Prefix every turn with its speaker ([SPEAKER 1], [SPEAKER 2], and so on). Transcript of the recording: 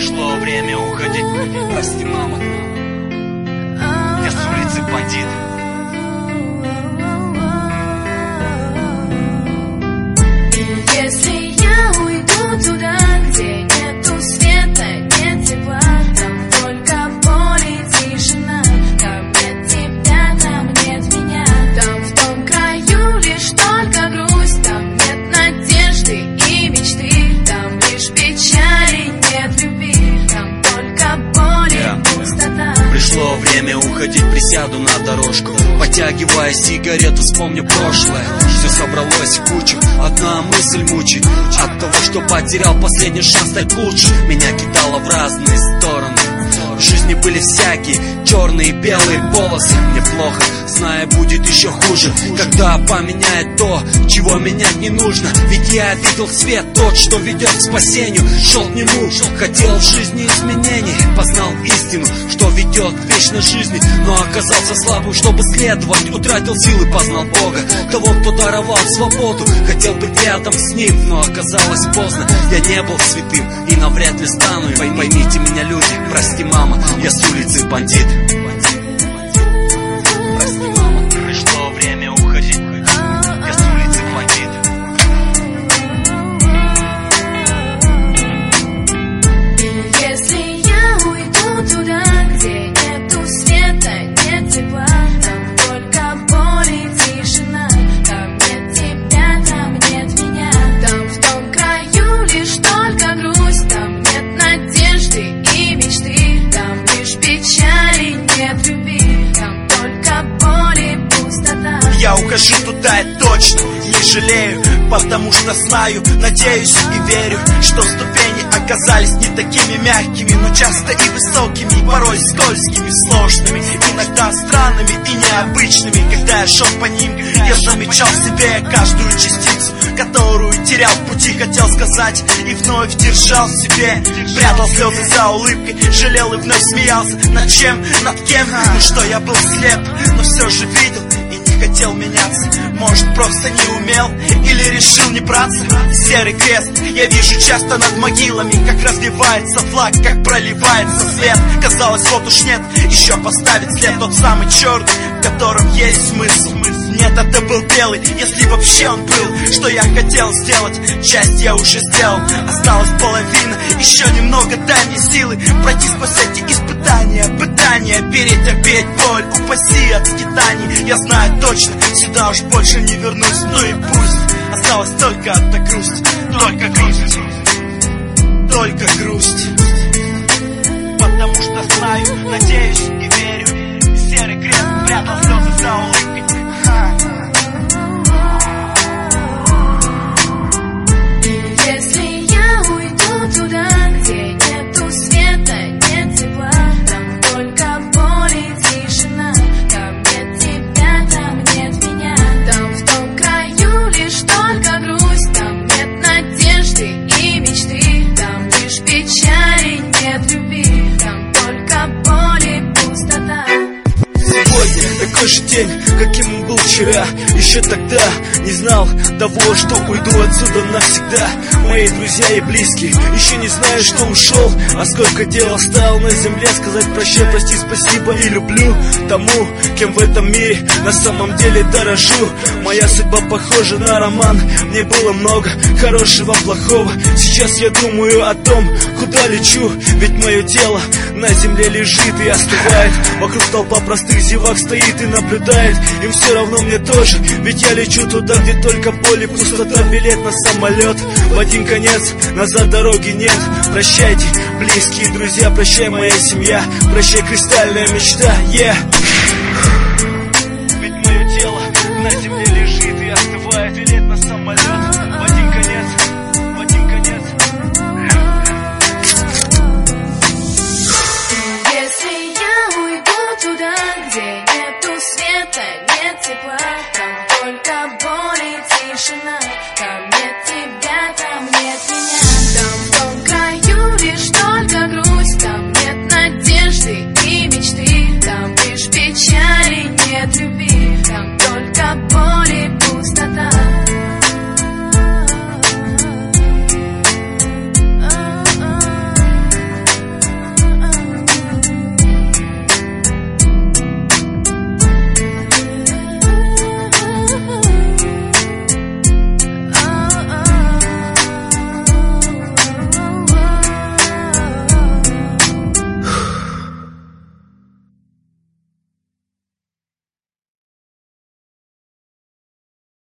[SPEAKER 1] Пришло время уходить. Прости, мама. Я с улицы бандит.
[SPEAKER 2] Если я уйду туда, где нету света, нет тепла, там только боль и тишина, там нет тебя, там нет меня, там в том краю лишь только грусть, там нет надежды и мечты, там лишь печали, нет любви, там только боль и пустота.
[SPEAKER 1] Пришло время уходить, присяду на дорожку, потягивая сигарету, вспомню прошлое. Все собралось в кучу, одна мысль мучит. От того, что потерял последний шанс стать лучше, меня кидало в разные стороны. В жизни были всякие черные и белые полосы. Мне плохо, зная, будет еще хуже, когда поменяет то, чего менять не нужно. Ведь я видел свет, тот, что ведет к спасению. Шел к нему, хотел в жизни изменений, познал истину, что ведет к вечной жизни. Но оказался слабым, чтобы следовать, утратил силы, познал Бога, того, кто даровал свободу. Хотел быть рядом с ним, но оказалось поздно. Я не был святым и навряд ли стану. Поймите меня, люди, прости, мама, я с улицы бандит. Прости, мама, пришло время уходить. Я с улицы бандит.
[SPEAKER 2] Если я уйду туда, где нету света, нет тепла, там только боль и тишина, там нет тебя, там нет меня, там в том краю лишь только грусть, там нет надежды и мечты, там лишь печали, нет любви, там только боль и пустота.
[SPEAKER 3] Я ухожу туда, я точно не жалею, потому что знаю, надеюсь и верю, что ступени оказались не такими мягкими, но часто и высокими, и порой скользкими, сложными, иногда странными и необычными. Когда я шел по ним, я замечал в себе каждую частицу, которую терял в пути, хотел сказать и вновь держал в себе. Прятал слезы за улыбкой, жалел и вновь смеялся. Над чем, над кем, ну что я был слеп, но все же видел и не хотел меняться. Может, просто не умел или решил не браться. Серый крест я вижу часто над могилами, как развивается флаг, как проливается свет. Казалось, вот уж нет, еще поставить след, тот самый черный, в котором есть смысл. Нет, это был белый, если вообще он был. Что я хотел сделать, часть я уже сделал. Осталась половина, еще немного, дай мне силы пройти сквозь эти испытания, пытания, перетерпеть боль, упаси от скитаний. Я знаю точно, сюда уж больше не вернусь, ну и пусть. Осталась только одна грусть, только грусть, только грусть. Потому что знаю, надеюсь и верю, серый крест прятал слезы за улыбкой.
[SPEAKER 2] Если я уйду туда, где нету света, нет тепла, там только боль и тишина, там нет тебя, там нет меня, там в том краю лишь только грусть, там нет надежды и мечты, там лишь печали, нет любви, там только боль и пустота.
[SPEAKER 3] Сегодня такой же день, каким он был вчера. Еще тогда не знал того, что уйду отсюда навсегда. Мои друзья и близкие еще не знают, что ушел, а сколько дел осталось на земле. Сказать прощай, прости, спасибо и люблю тому, кем в этом мире на самом деле дорожу. Моя судьба похожа на роман, мне было много хорошего, плохого. Сейчас я думаю о том, куда лечу, ведь мое тело на земле лежит и остывает. Вокруг толпа простых зевак стоит и наблюдает. Им все равно, мне тоже, ведь я лечу туда, где только боль и пустота. Билет на самолет в один конец, назад дороги нет. Прощайте, близкие друзья, прощай, моя семья, прощай, кристальная мечта, yeah.